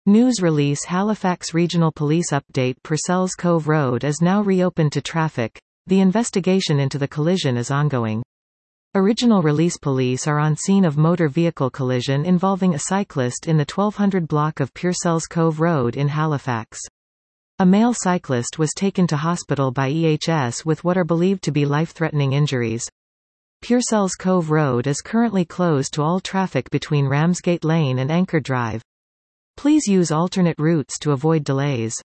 News release Halifax Regional Police update Purcell's Cove Road is now reopened to traffic. The investigation into the collision is ongoing. Original release Police are on scene of motor vehicle collision involving a cyclist in the 1200 block of Purcell's Cove Road in Halifax. A male cyclist was taken to hospital by EHS with what are believed to be life-threatening injuries. Purcell's Cove Road is currently closed to all traffic between Ramsgate Lane and Anchor Drive. Please use alternate routes to avoid delays.